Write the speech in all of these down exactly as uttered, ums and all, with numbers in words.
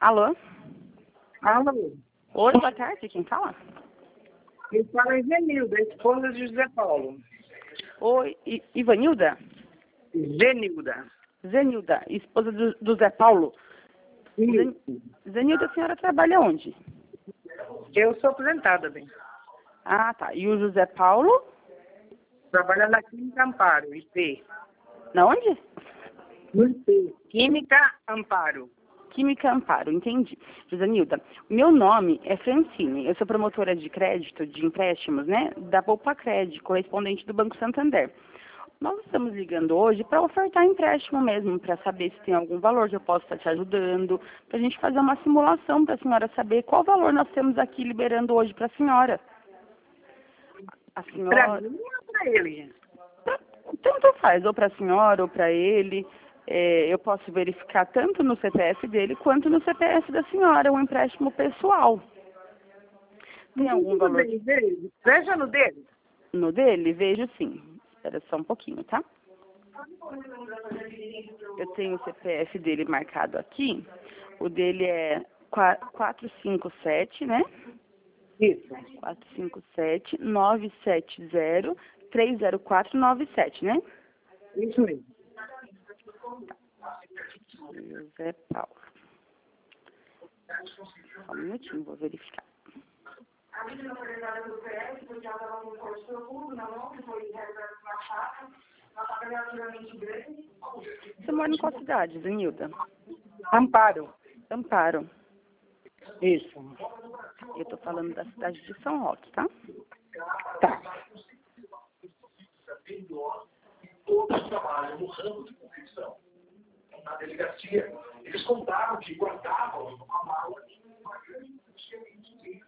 Alô? Alô? Oi, boa tarde, quem fala? Eu falo Ivanilda, esposa de José Paulo. Oi, I- Ivanilda? Zenilda. Zenilda, esposa do, do Zé Paulo. Zen, Isso. Zenilda, a senhora trabalha onde? Eu sou aposentada, bem. Ah, tá. E o José Paulo? Trabalha na Química Amparo, I P. Na onde? No I P. Química Amparo. Química Amparo, entendi. Josanilda, meu nome é Francine, eu sou promotora de crédito, de empréstimos, né, da Poupa Crédito, correspondente do Banco Santander. Nós estamos ligando hoje para ofertar empréstimo mesmo, para saber se tem algum valor que eu posso estar te ajudando, para a gente fazer uma simulação para a senhora saber qual valor nós temos aqui liberando hoje para a senhora. A Para senhora... mim ou para ele? Tanto faz, ou para a senhora ou para ele. É, eu posso verificar tanto no C P F dele quanto no C P F da senhora, um empréstimo pessoal. Tem algum Tudo valor bem, veja. Veja no dele. no dele? Vejo sim. Espera só um pouquinho, tá? Eu tenho o C P F dele marcado aqui. O dele é quatro cinco sete, né? Isso. quatro cinco sete, nove sete zero, três zero quatro nove sete, né? Isso mesmo. José Paulo. Só um minutinho, vou verificar. Você mora em qual cidade, Zenilda? Amparo. Amparo. Isso. Eu tô falando da cidade de São Roque, tá? Tá. Todos trabalham no ramo de confecção. Na delegacia, eles contaram que guardavam a mala de uma grande quantia de dinheiro.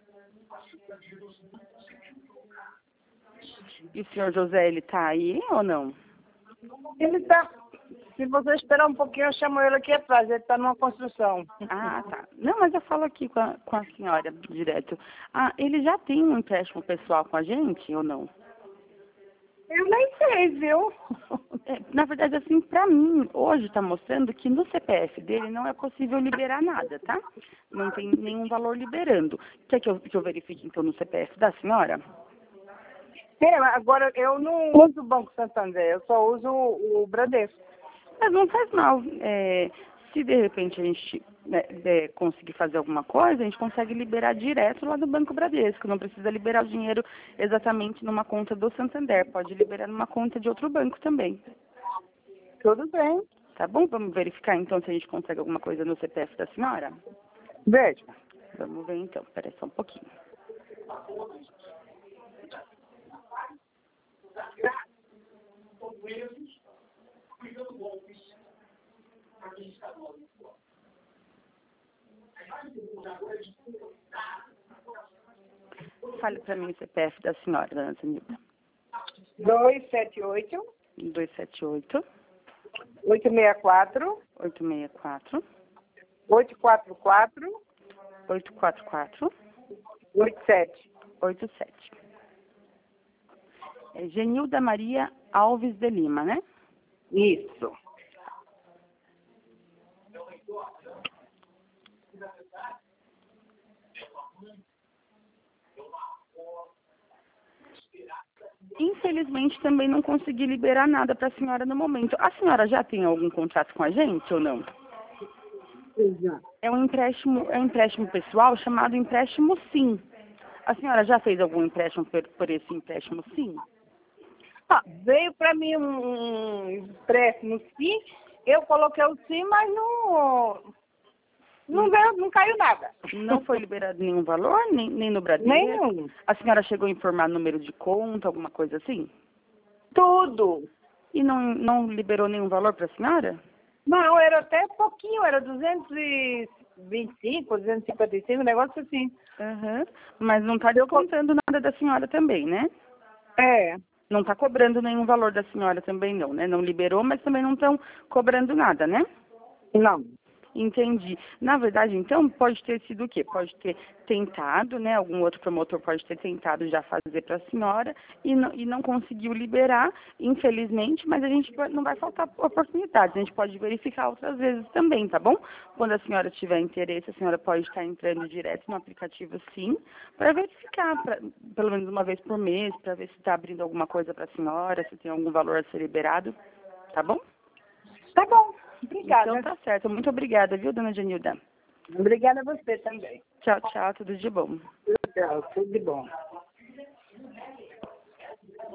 E o senhor José, ele tá aí ou não? Ele tá. Se você esperar um pouquinho, eu chamo ele aqui atrás. Ele está numa construção. Ah, tá. Não, mas eu falo aqui com a, com a senhora direto. Ah, ele já tem um empréstimo pessoal com a gente ou não? Eu nem sei, viu? É, na verdade, assim, pra mim, hoje tá mostrando que no C P F dele não é possível liberar nada, tá? Não tem nenhum valor liberando. Quer que eu, que eu verifique, então, no C P F da senhora? É, agora, eu não uso o Banco Santander, eu só uso o, o Bradesco. Mas não faz mal. É, se de repente a gente né, é, conseguir fazer alguma coisa, a gente consegue liberar direto lá do Banco Bradesco. Não precisa liberar o dinheiro exatamente numa conta do Santander. Pode liberar numa conta de outro banco também. Tudo bem. Tá bom? Vamos verificar então se a gente consegue alguma coisa no C P F da senhora? Veja. Vamos ver então. Espera só um pouquinho. Fale para mim o C P F da senhora, dona Zenilda. dois sete oito, dois sete oito, oito seis quatro, oito seis quatro, oito quatro quatro, oito quatro quatro, oito sete. oito sete. É Genilda Maria Alves de Lima, né? Isso. Infelizmente, também não consegui liberar nada para a senhora no momento. A senhora já tem algum contrato com a gente ou não? Exato. É um empréstimo, é um empréstimo pessoal chamado empréstimo Sim. A senhora já fez algum empréstimo por, por esse empréstimo Sim? Ah, veio para mim um empréstimo sim, eu coloquei o sim, mas não, não, veio, não caiu nada. Não foi liberado nenhum valor, nem, nem no Bradesco? Nenhum. A senhora chegou a informar número de conta, alguma coisa assim? Tudo. E não, não liberou nenhum valor para a senhora? Não, era até pouquinho, era duzentos e vinte e cinco, duzentos e cinquenta e cinco, um negócio assim. Uhum. Mas não está descontando nada da senhora também, né? É. Não está cobrando nenhum valor da senhora também não, né? Não liberou, mas também não estão cobrando nada, né? Não. Entendi. Na verdade, então, pode ter sido o quê? Pode ter tentado, né? Algum outro promotor pode ter tentado já fazer para a senhora e não, e não conseguiu liberar, infelizmente, mas a gente vai- não vai faltar oportunidades. A gente pode verificar outras vezes também, tá bom? Quando a senhora tiver interesse, a senhora pode estar entrando direto no aplicativo, sim, para verificar, pra, pelo menos uma vez por mês, para ver se está abrindo alguma coisa para a senhora, se tem algum valor a ser liberado, tá bom? Tá bom. Obrigada. Então tá certo. Muito obrigada, viu, dona Genilda? Obrigada a você também. Tchau, tchau. Tudo de bom. Tchau, tudo de bom.